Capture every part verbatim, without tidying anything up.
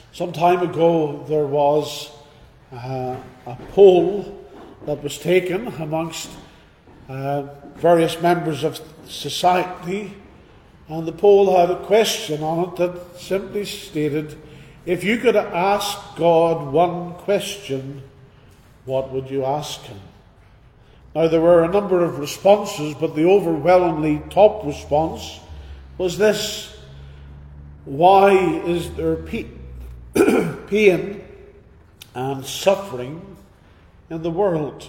Some time ago there was uh, a poll that was taken amongst uh, various members of society, and the poll had a question on it that simply stated, if you could ask God one question, what would you ask him? Now there were a number of responses, but the overwhelmingly top response was this: why is there pe- pain and suffering in the world?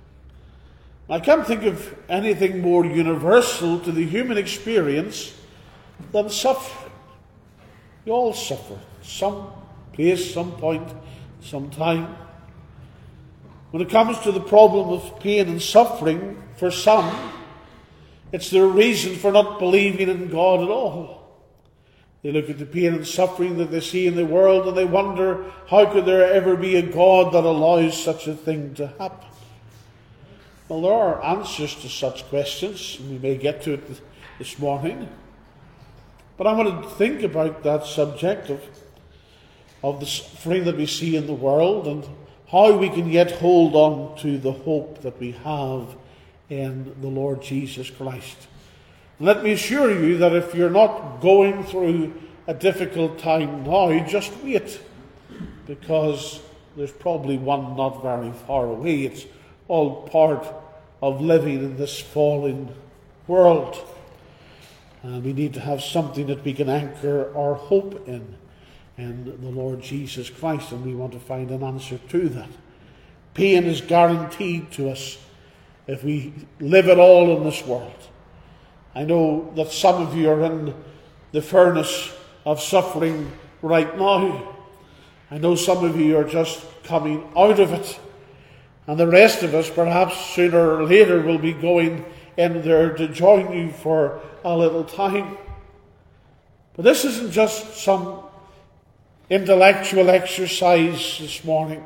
I can't think of anything more universal to the human experience than suffering. You all suffer, some place, some point, some time. When it comes to the problem of pain and suffering, for some, it's their reason for not believing in God at all. They look at the pain and suffering that they see in the world and they wonder, how could there ever be a God that allows such a thing to happen? Well, there are answers to such questions, and we may get to it this morning. But I want to think about that subject of, of the suffering that we see in the world and how we can yet hold on to the hope that we have in the Lord Jesus Christ. And let me assure you that if you're not going through a difficult time now, just wait, because there's probably one not very far away. It's all part of living in this fallen world. And we need to have something that we can anchor our hope in, in the Lord Jesus Christ, and we want to find an answer to that. Pain is guaranteed to us if we live at all in this world. I know that some of you are in the furnace of suffering right now. I know some of you are just coming out of it. And the rest of us, perhaps sooner or later, will be going in there to join you for a little time. But this isn't just some intellectual exercise this morning.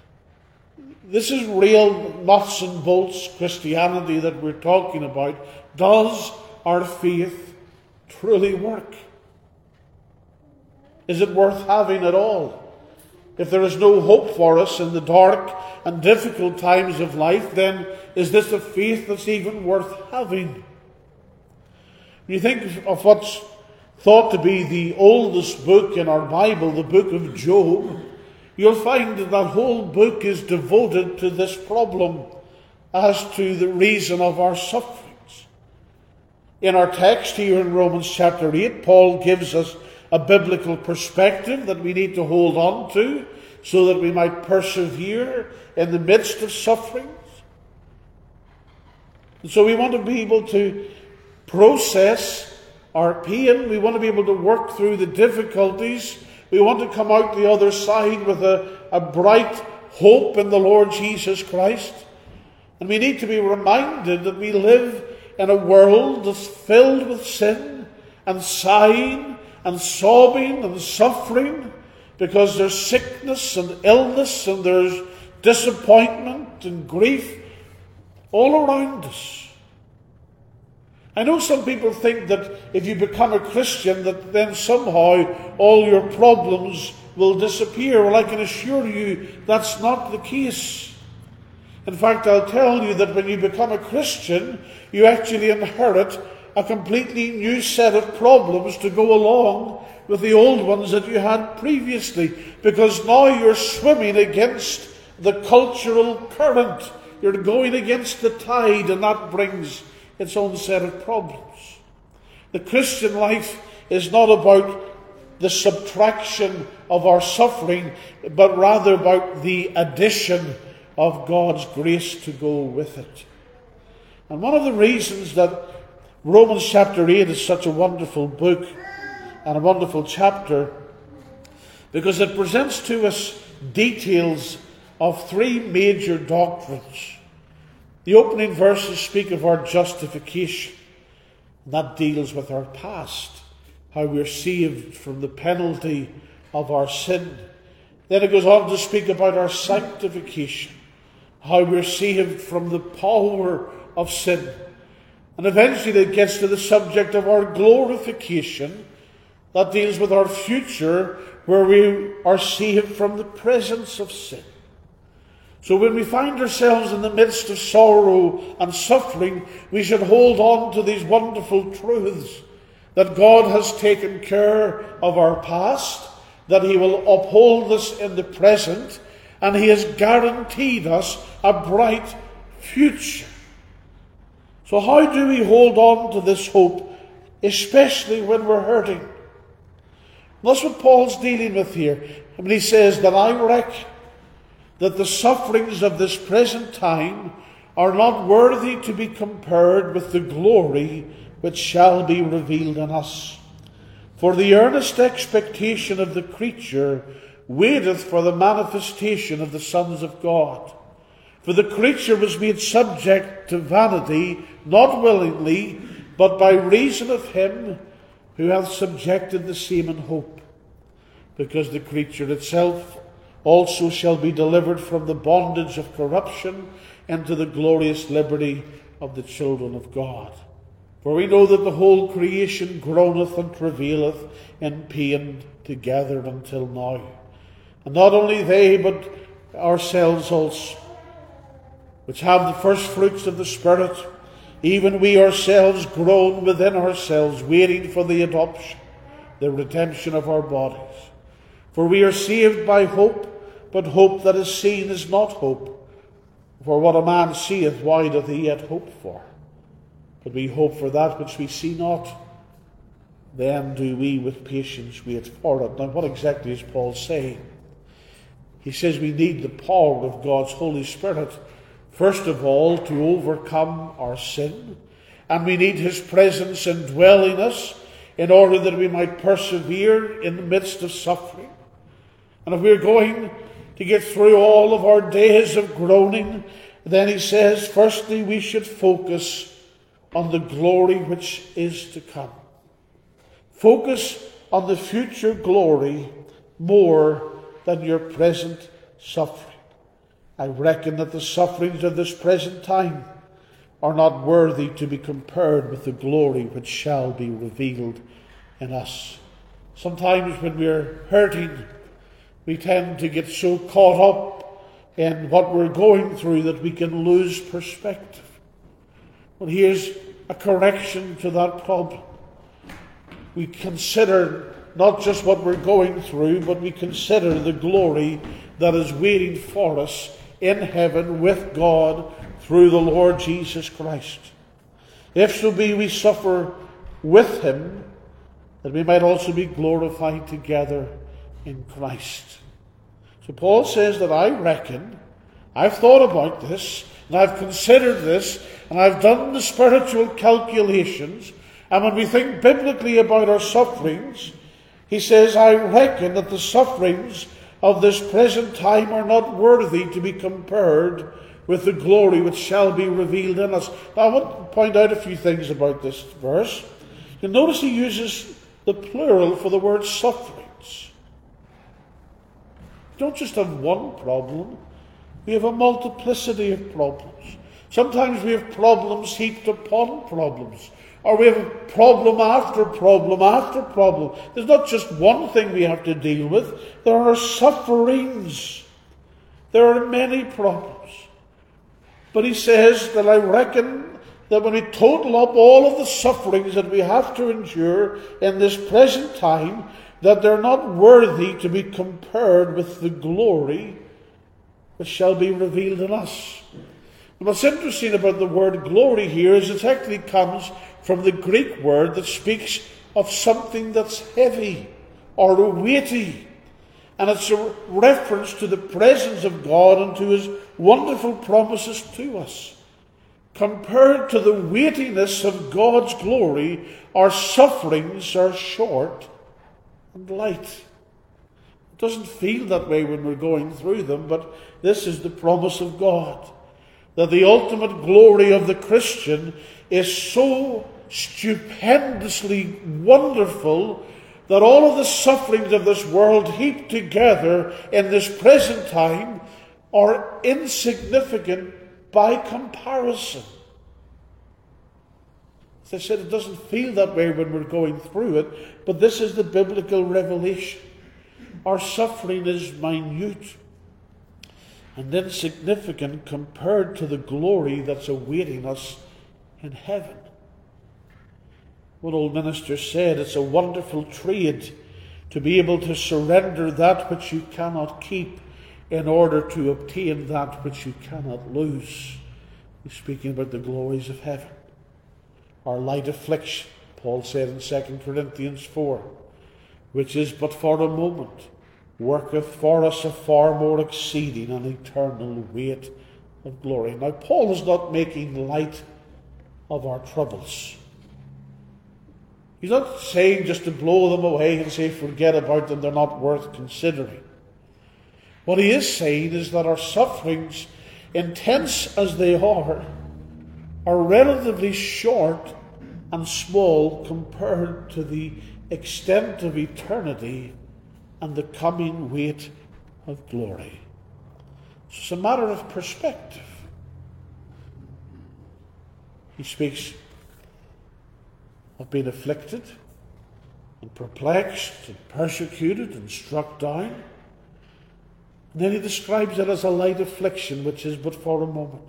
This is real nuts and bolts Christianity that we're talking about. Does our faith truly work? Is it worth having at all? If there is no hope for us in the dark and difficult times of life, then is this a faith that's even worth having? When you think of what's thought to be the oldest book in our Bible, the book of Job, you'll find that that whole book is devoted to this problem as to the reason of our sufferings. In our text here in Romans chapter eight, Paul gives us a biblical perspective that we need to hold on to so that we might persevere in the midst of sufferings. And so we want to be able to process our pain. We want to be able to work through the difficulties. We want to come out the other side with a, a bright hope in the Lord Jesus Christ. And we need to be reminded that we live in a world that's filled with sin and sighing and sobbing and suffering, because there's sickness and illness and there's disappointment and grief all around us. I know some people think that if you become a Christian, that then somehow all your problems will disappear. Well, I can assure you that's not the case. In fact, I'll tell you that when you become a Christian, you actually inherit a completely new set of problems to go along with the old ones that you had previously, because now you're swimming against the cultural current. You're going against the tide, and that brings its own set of problems. The Christian life is not about the subtraction of our suffering, but rather about the addition of God's grace to go with it. And one of the reasons that Romans chapter eight is such a wonderful book and a wonderful chapter, because it presents to us details of three major doctrines. The opening verses speak of our justification. And that deals with our past, how we're saved from the penalty of our sin. Then it goes on to speak about our sanctification, how we're saved from the power of sin. And eventually it gets to the subject of our glorification. That deals with our future where we are saved from the presence of sin. So when we find ourselves in the midst of sorrow and suffering, we should hold on to these wonderful truths, that God has taken care of our past, that he will uphold us in the present, and he has guaranteed us a bright future. So how do we hold on to this hope, especially when we're hurting? That's what Paul's dealing with here. I mean, he says that I reckon that the sufferings of this present time are not worthy to be compared with the glory which shall be revealed in us. For the earnest expectation of the creature waiteth for the manifestation of the sons of God. For the creature was made subject to vanity, not willingly, but by reason of him who hath subjected the same in hope. Because the creature itself also shall be delivered from the bondage of corruption into the glorious liberty of the children of God. For we know that the whole creation groaneth and travaileth in pain together until now. And not only they, but ourselves also, which have the first fruits of the Spirit, even we ourselves groan within ourselves, waiting for the adoption, the redemption of our bodies. For we are saved by hope, but hope that is seen is not hope. For what a man seeth, why doth he yet hope for? But we hope for that which we see not. Then do we with patience wait for it. Now what exactly is Paul saying? He says we need the power of God's Holy Spirit, first of all, to overcome our sin. And we need his presence indwelling us in order that we might persevere in the midst of suffering. And if we're going to get through all of our days of groaning, then he says, firstly, we should focus on the glory which is to come. Focus on the future glory more than your present suffering. I reckon that the sufferings of this present time are not worthy to be compared with the glory which shall be revealed in us. Sometimes when we're hurting, we tend to get so caught up in what we're going through that we can lose perspective. Well, here's a correction to that problem. We consider not just what we're going through, but we consider the glory that is waiting for us in heaven with God through the Lord Jesus Christ. If so be we suffer with him, that we might also be glorified together in Christ. So Paul says that I reckon, I've thought about this, and I've considered this, and I've done the spiritual calculations, and when we think biblically about our sufferings, he says, I reckon that the sufferings of this present time are not worthy to be compared with the glory which shall be revealed in us. Now I want to point out a few things about this verse. You'll notice he uses the plural for the word sufferings. We don't just have one problem, we have a multiplicity of problems. Sometimes we have problems heaped upon problems, or we have problem after problem after problem. There's not just one thing we have to deal with. There are sufferings. There are many problems. But he says that I reckon that when we total up all of the sufferings that we have to endure in this present time, that they're not worthy to be compared with the glory which shall be revealed in us. And what's interesting about the word glory here is it actually comes from the Greek word that speaks of something that's heavy or weighty. And it's a reference to the presence of God and to his wonderful promises to us. Compared to the weightiness of God's glory, our sufferings are short and light. It doesn't feel that way when we're going through them, but this is the promise of God, that the ultimate glory of the Christian is so stupendously wonderful that all of the sufferings of this world heaped together in this present time are insignificant by comparison. As I said, it doesn't feel that way when we're going through it, but this is the biblical revelation. our suffering is minute and insignificant compared to the glory that's awaiting us in heaven. One old minister said, it's a wonderful trade to be able to surrender that which you cannot keep in order to obtain that which you cannot lose. He's speaking about the glories of heaven. Our light affliction, Paul said in Second Corinthians four, which is but for a moment, worketh for us a far more exceeding and eternal weight of glory. Now, Paul is not making light of our troubles. He's not saying just to blow them away and say, forget about them, they're not worth considering. What he is saying is that our sufferings, intense as they are, are relatively short and small compared to the extent of eternity and the coming weight of glory. It's a matter of perspective. He speaks of being afflicted and perplexed and persecuted and struck down. And then he describes it as a light affliction, which is but for a moment.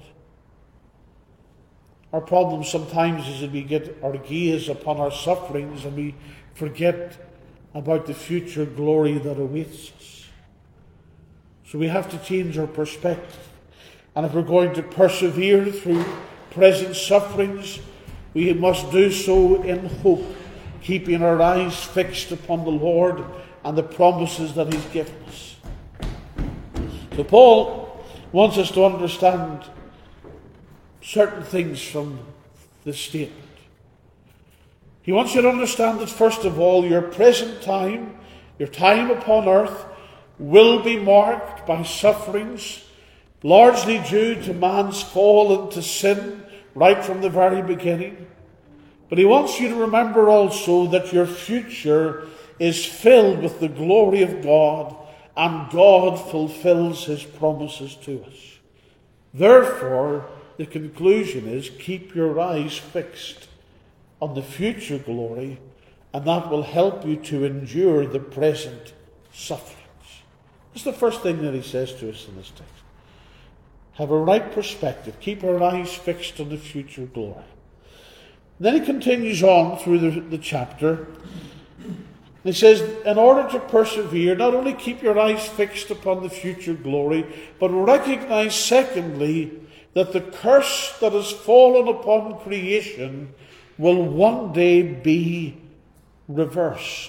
Our problem sometimes is that we get our gaze upon our sufferings and we forget about the future glory that awaits us. So we have to change our perspective. And if we're going to persevere through present sufferings, we must do so in hope, keeping our eyes fixed upon the Lord and the promises that he's given us. So Paul wants us to understand certain things from this statement. He wants you to understand that, first of all, your present time, your time upon earth, will be marked by sufferings, largely due to man's fall into sin right from the very beginning. But he wants you to remember also that your future is filled with the glory of God, and God fulfills his promises to us. Therefore, the conclusion is, keep your eyes fixed on the future glory, and that will help you to endure the present sufferings. That's the first thing that he says to us in this text. Have a right perspective. Keep our eyes fixed on the future glory. And then he continues on through the, the chapter. He says, in order to persevere, not only keep your eyes fixed upon the future glory, but recognize, secondly, that the curse that has fallen upon creation will one day be reversed.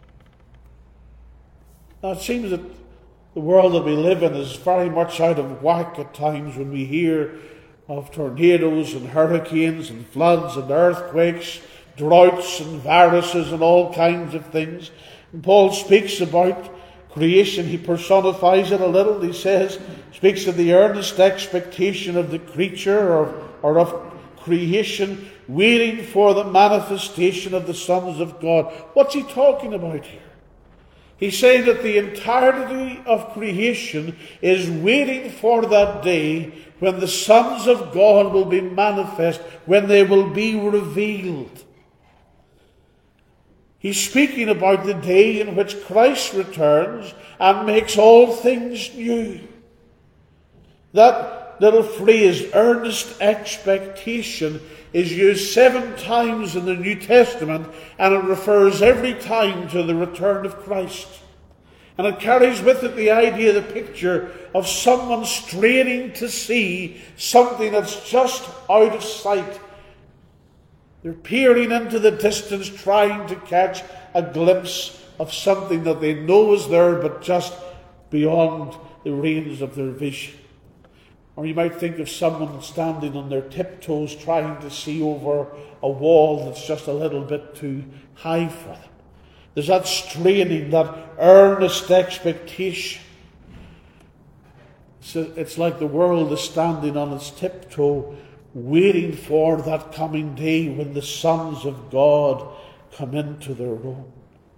Now, it seems that the world that we live in is very much out of whack at times when we hear of tornadoes and hurricanes and floods and earthquakes, droughts and viruses and all kinds of things. And Paul speaks about creation. He personifies it a little. He says, speaks of the earnest expectation of the creature or, or of creation, waiting for the manifestation of the sons of God. What's he talking about here? He's saying that the entirety of creation is waiting for that day when the sons of God will be manifest, when they will be revealed. He's speaking about the day in which Christ returns and makes all things new. That little phrase, earnest expectation, is used seven times in the New Testament, and it refers every time to the return of Christ. And it carries with it the idea, the picture of someone straining to see something that's just out of sight. They're peering into the distance, trying to catch a glimpse of something that they know is there, but just beyond the range of their vision. Or you might think of someone standing on their tiptoes trying to see over a wall that's just a little bit too high for them. There's that straining, that earnest expectation. So it's like the world is standing on its tiptoe, waiting for that coming day when the sons of God come into their own.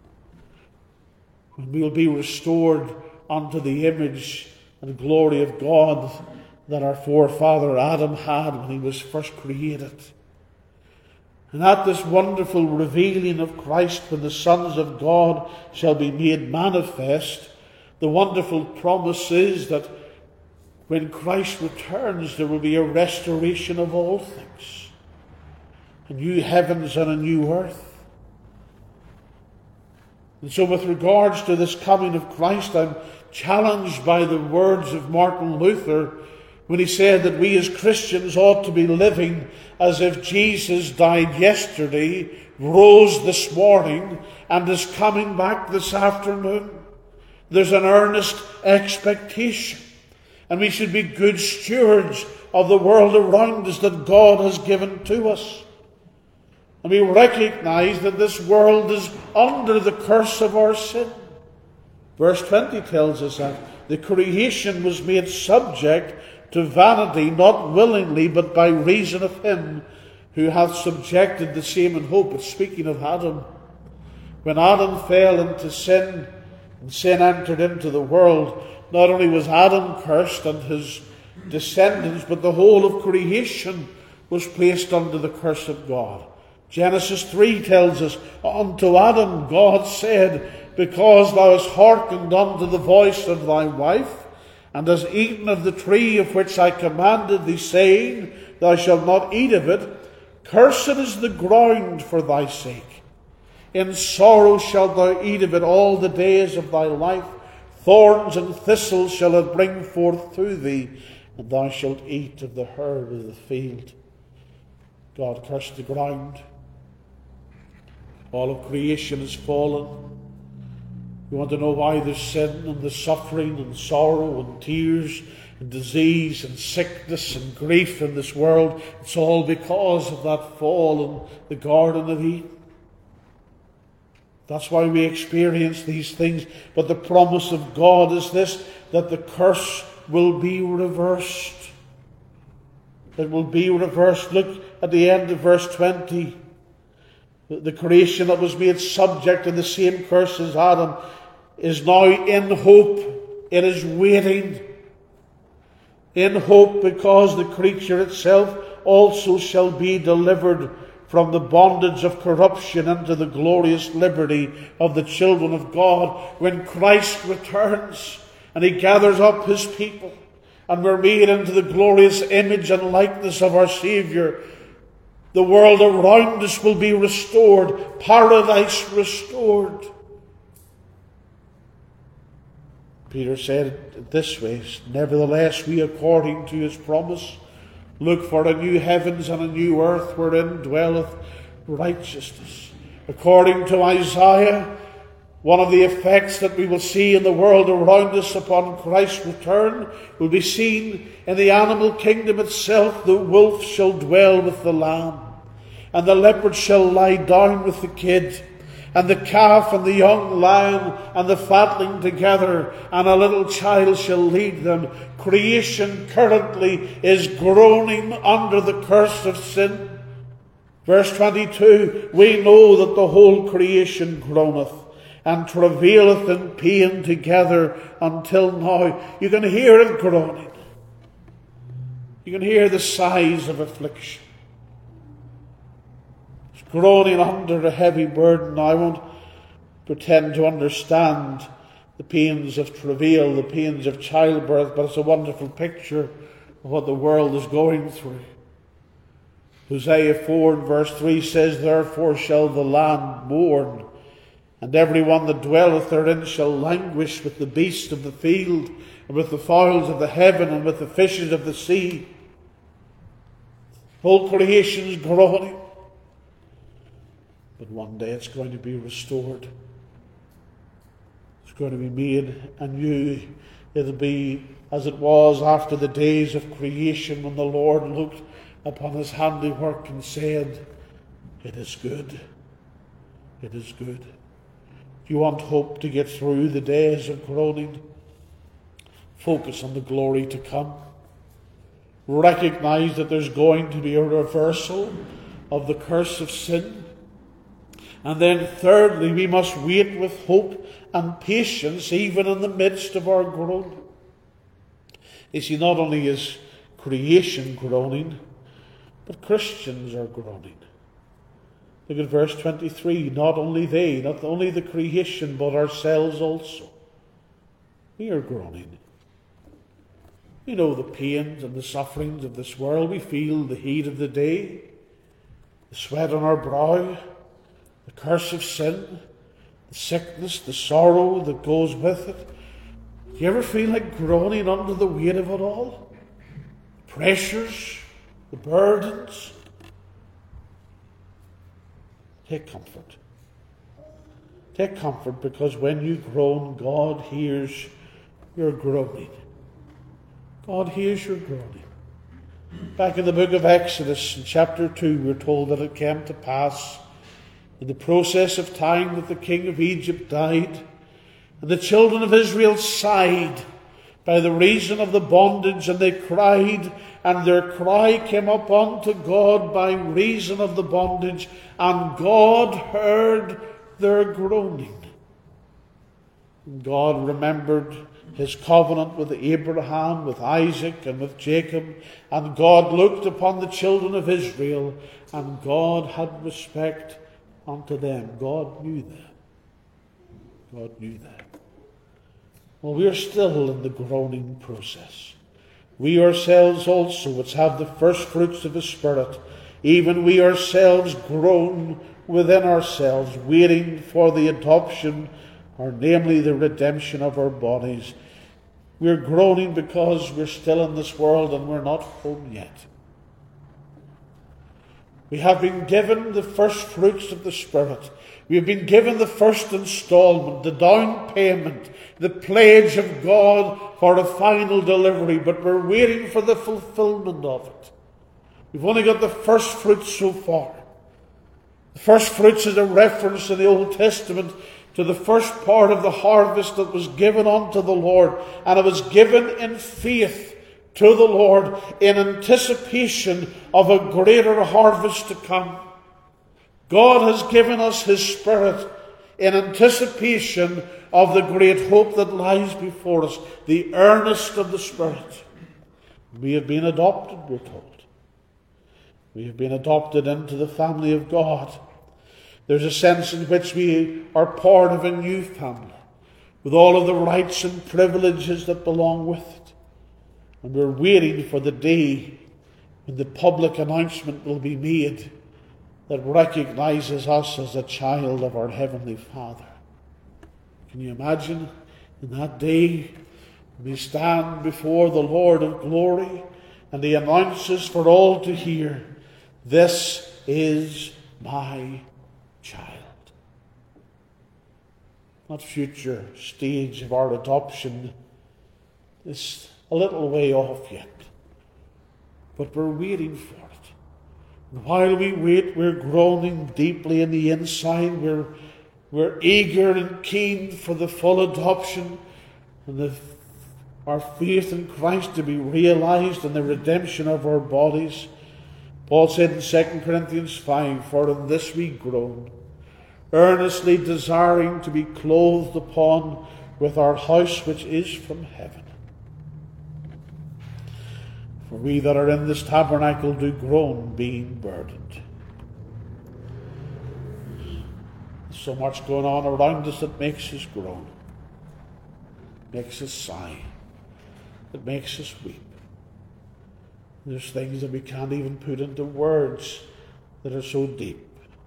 When we'll be restored unto the image and glory of God that our forefather Adam had when he was first created. And at this wonderful revealing of Christ, when the sons of God shall be made manifest, the wonderful promise is that when Christ returns, there will be a restoration of all things. A new heavens and a new earth. And so with regards to this coming of Christ, I'm challenged by the words of Martin Luther when he said that we as Christians ought to be living as if Jesus died yesterday, rose this morning, and is coming back this afternoon. There's an earnest expectation. And we should be good stewards of the world around us that God has given to us. And we recognize that this world is under the curse of our sin. Verse twenty tells us that the creation was made subject to vanity, not willingly, but by reason of him who hath subjected the same in hope. It's speaking of Adam. When Adam fell into sin, and sin entered into the world, not only was Adam cursed and his descendants, but the whole of creation was placed under the curse of God. Genesis three tells us, unto Adam God said, because thou hast hearkened unto the voice of thy wife, and hast eaten of the tree of which I commanded thee, saying, thou shalt not eat of it, cursed is the ground for thy sake. In sorrow shalt thou eat of it all the days of thy life. Thorns and thistles shall it bring forth to thee, and thou shalt eat of the herb of the field. God cursed the ground. All of creation is fallen. You want to know why there's sin and the suffering and sorrow and tears and disease and sickness and grief in this world? It's all because of that fall in the Garden of Eden. That's why we experience these things. But the promise of God is this, that the curse will be reversed. It will be reversed. Look at the end of verse twenty. The creation that was made subject to the same curse as Adam is now in hope. It is waiting. In hope, because the creature itself also shall be delivered from the bondage of corruption into the glorious liberty of the children of God. When Christ returns and he gathers up his people and we're made into the glorious image and likeness of our Saviour, the world around us will be restored, paradise restored. Peter said it this way, nevertheless we, according to his promise, look for a new heavens and a new earth wherein dwelleth righteousness. According to Isaiah, one of the effects that we will see in the world around us upon Christ's return will be seen in the animal kingdom itself. The wolf shall dwell with the lamb, and the leopard shall lie down with the kid, and the calf and the young lion and the fatling together, and a little child shall lead them. Creation currently is groaning under the curse of sin. Verse twenty-two, we know that the whole creation groaneth and travaileth in pain together until now. You can hear it groaning. You can hear the sighs of affliction. It's groaning under a heavy burden. I won't pretend to understand the pains of travail, the pains of childbirth, but it's a wonderful picture of what the world is going through. Hosea four and verse three says, therefore shall the land mourn, and every one that dwelleth therein shall languish with the beasts of the field, and with the fowls of the heaven, and with the fishes of the sea. Whole creation is groaning. But one day it's going to be restored. It's going to be made anew. It'll be as it was after the days of creation, when the Lord looked upon his handiwork and said, it is good. It is good. Do you want hope to get through the days of groaning? Focus on the glory to come. Recognize that there's going to be a reversal of the curse of sin. And then thirdly, we must wait with hope and patience even in the midst of our groaning. You see, not only is creation groaning, but Christians are groaning. Look at verse twenty-three. Not only they, not only the creation, but ourselves also. We are groaning. We know the pains and the sufferings of this world. We feel the heat of the day, the sweat on our brow, the curse of sin, the sickness, the sorrow that goes with it. Do you ever feel like groaning under the weight of it all? The pressures, the burdens. Take comfort. Take comfort, because when you groan, God hears your groaning. God hears your groaning. Back in the book of Exodus, in chapter two, we're told that it came to pass in the process of time that the king of Egypt died, and the children of Israel sighed by the reason of the bondage, and they cried, and their cry came up unto God by reason of the bondage, and God heard their groaning. And God remembered his covenant with Abraham, with Isaac, and with Jacob, and God looked upon the children of Israel, and God had respect unto them. God knew that. God knew that. Well, we are still in the groaning process. We ourselves also, which have the first fruits of the Spirit, even we ourselves groan within ourselves, waiting for the adoption, or namely the redemption of our bodies. We're groaning because we're still in this world and we're not home yet. We have been given the first fruits of the Spirit. We have been given the first installment, the down payment, the pledge of God for a final delivery, but we're waiting for the fulfillment of it. We've only got the first fruits so far. The first fruits is a reference in the Old Testament to the first part of the harvest that was given unto the Lord, and it was given in faith to the Lord in anticipation of a greater harvest to come. God has given us his Spirit in anticipation of the great hope that lies before us, the earnest of the Spirit. We have been adopted, we're told. We have been adopted into the family of God. There's a sense in which we are part of a new family, with all of the rights and privileges that belong with it. And we're waiting for the day when the public announcement will be made that recognizes us as a child of our Heavenly Father. Can you imagine in that day we stand before the Lord of glory and he announces for all to hear, "This is my child." That future stage of our adoption is a little way off yet, but we're waiting for it. And while we wait, we're groaning deeply in the inside. We're, we're eager and keen for the full adoption and the, our faith in Christ to be realized and the redemption of our bodies. Paul said in Second Corinthians five, "For in this we groan, earnestly desiring to be clothed upon with our house which is from heaven. For we that are in this tabernacle do groan, being burdened." There's so much going on around us that makes us groan, makes us sigh, that makes us weep. There's things that we can't even put into words that are so deep.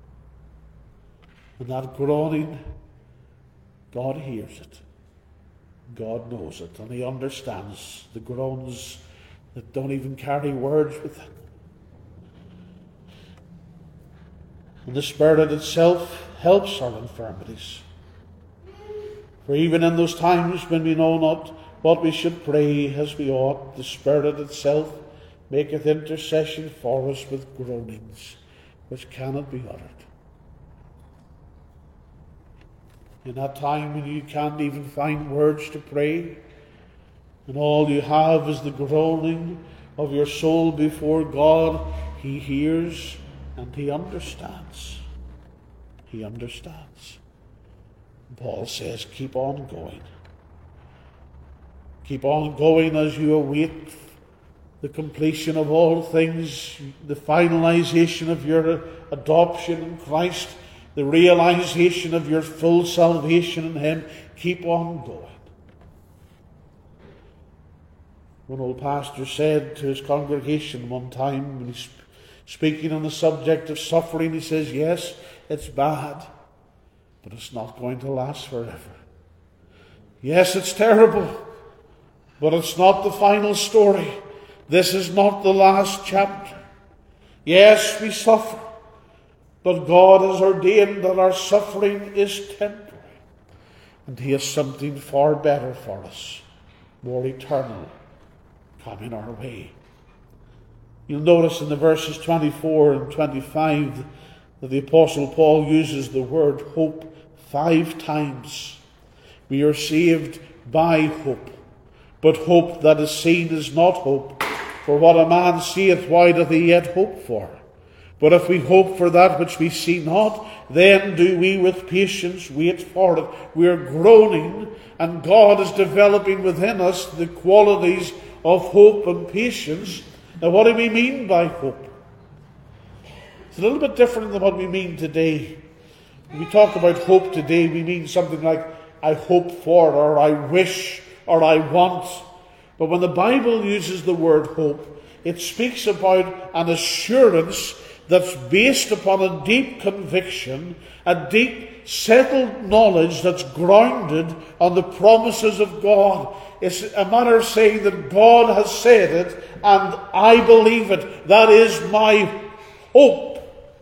And that groaning, God hears it. God knows it. And he understands the groans that don't even carry words within. And the Spirit itself helps our infirmities. For even in those times when we know not what we should pray as we ought, the Spirit itself maketh intercession for us with groanings which cannot be uttered. In that time when you can't even find words to pray, and all you have is the groaning of your soul before God, he hears and he understands. He understands. Paul says, keep on going. Keep on going as you await the completion of all things, the finalization of your adoption in Christ, the realization of your full salvation in Him. Keep on going. One old pastor said to his congregation one time, when he's speaking on the subject of suffering, he says, yes, it's bad, but it's not going to last forever. Yes, it's terrible, but it's not the final story. This is not the last chapter. Yes, we suffer, but God has ordained that our suffering is temporary, and He has something far better for us, more eternal, coming our way. You'll notice in the verses twenty-four and twenty-five that the Apostle Paul uses the word hope five times. We are saved by hope, but hope that is seen is not hope. For what a man seeth, why doth he yet hope for? But if we hope for that which we see not, then do we with patience wait for it. We are groaning, and God is developing within us the qualities of hope and patience. Now, what do we mean by hope? It's a little bit different than what we mean today. When we talk about hope today, we mean something like, I hope for, or I wish, or I want. But when the Bible uses the word hope, it speaks about an assurance that's based upon a deep conviction, a deep settled knowledge that's grounded on the promises of God. It's a matter of saying that God has said it and I believe it. That is my hope.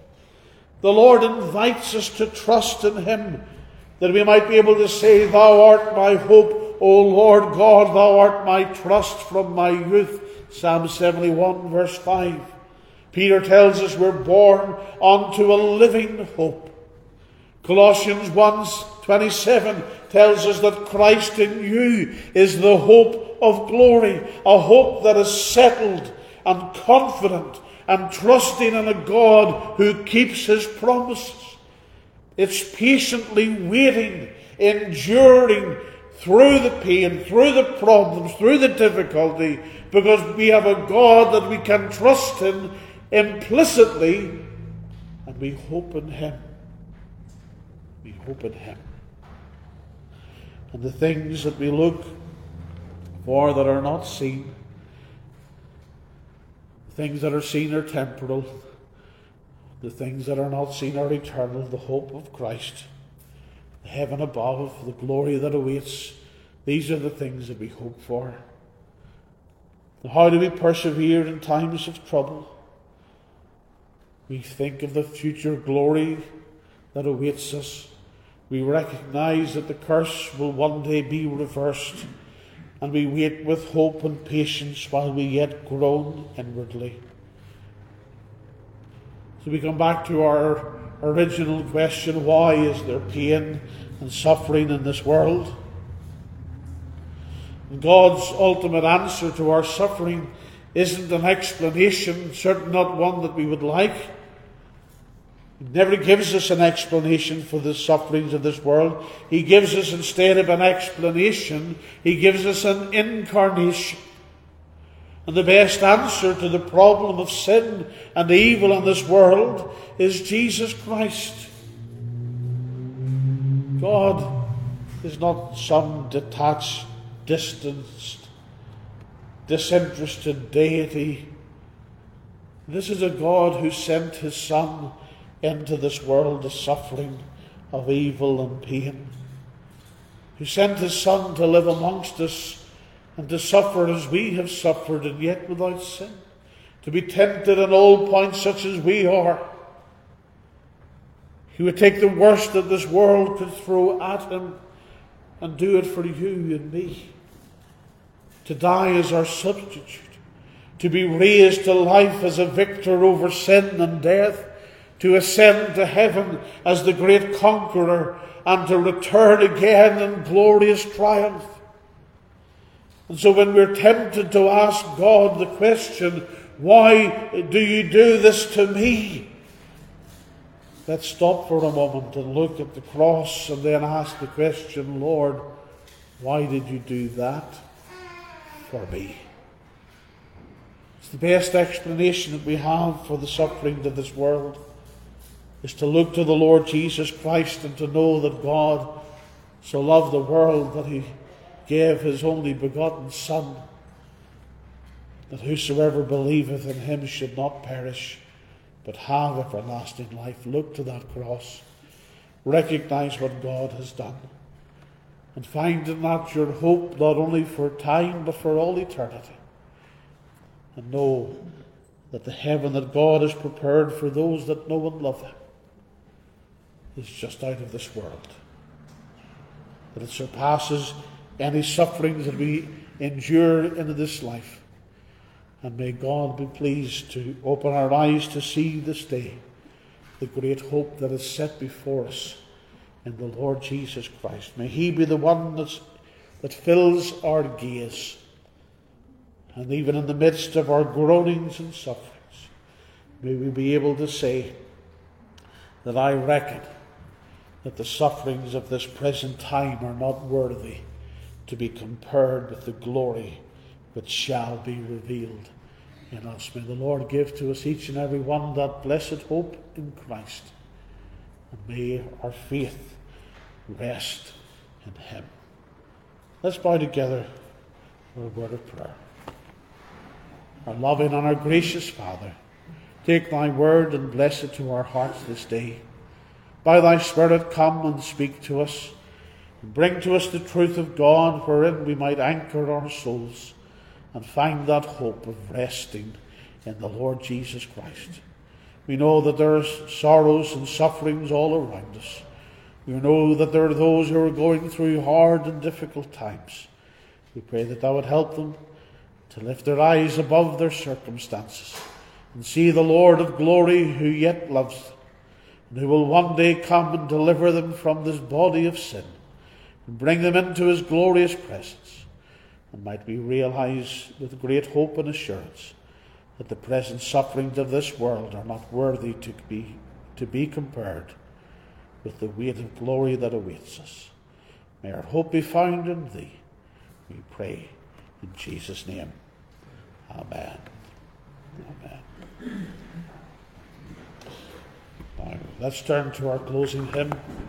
The Lord invites us to trust in Him, that we might be able to say, Thou art my hope, O Lord God, Thou art my trust from my youth. Psalm seventy-one verse five. Peter tells us we're born unto a living hope. Colossians one twenty-seven tells us that Christ in you is the hope of glory, a hope that is settled and confident and trusting in a God who keeps His promises. It's patiently waiting, enduring through the pain, through the problems, through the difficulty, because we have a God that we can trust in implicitly, and we hope in Him. We hope in Him. And the things that we look for that are not seen, things that are seen are temporal, the things that are not seen are eternal. The hope of Christ, the heaven above, the glory that awaits, these are the things that we hope for. How do we persevere in times of trouble? We think of the future glory that awaits us. We recognize that the curse will one day be reversed, and we wait with hope and patience while we yet groan inwardly. So we come back to our original question, why is there pain and suffering in this world? And God's ultimate answer to our suffering isn't an explanation, certainly not one that we would like. He never gives us an explanation for the sufferings of this world. He gives us, instead of an explanation, He gives us an incarnation. And the best answer to the problem of sin and evil in this world is Jesus Christ. God is not some detached, distanced, disinterested deity. This is a God who sent His Son into this world of suffering, of evil and pain, who sent His Son to live amongst us and to suffer as we have suffered, and yet without sin, to be tempted in all points such as we are. He would take the worst that this world could throw at Him and do it for you and me, to die as our substitute, to be raised to life as a victor over sin and death, to ascend to heaven as the great conqueror, and to return again in glorious triumph. And so when we're tempted to ask God the question, why do you do this to me? Let's stop for a moment and look at the cross and then ask the question, Lord, why did you do that for me? It's the best explanation that we have for the sufferings of this world, is to look to the Lord Jesus Christ and to know that God so loved the world that he gave his only begotten Son, that whosoever believeth in him should not perish, but have everlasting life. Look to that cross. Recognize what God has done. And find in that your hope, not only for time, but for all eternity. And know that the heaven that God has prepared for those that know and love him is just out of this world. That it surpasses any sufferings that we endure in this life. And may God be pleased to open our eyes to see this day the great hope that is set before us in the Lord Jesus Christ. May he be the one that's, that fills our gaze. And even in the midst of our groanings and sufferings, may we be able to say that I reckon that the sufferings of this present time are not worthy to be compared with the glory which shall be revealed in us. May the Lord give to us each and every one that blessed hope in Christ. And may our faith rest in him. Let's bow together for a word of prayer. Our loving and our gracious Father, take thy word and bless it to our hearts this day. By thy Spirit come and speak to us, and bring to us the truth of God, wherein we might anchor our souls and find that hope of resting in the Lord Jesus Christ. We know that there are sorrows and sufferings all around us. We know that there are those who are going through hard and difficult times. We pray that thou would help them to lift their eyes above their circumstances and see the Lord of glory who yet loves them, and who will one day come and deliver them from this body of sin and bring them into his glorious presence. And might we realize with great hope and assurance that the present sufferings of this world are not worthy to be, to be compared with the weight of glory that awaits us. May our hope be found in thee, we pray in Jesus' name. Amen. Amen. Now, let's turn to our closing hymn.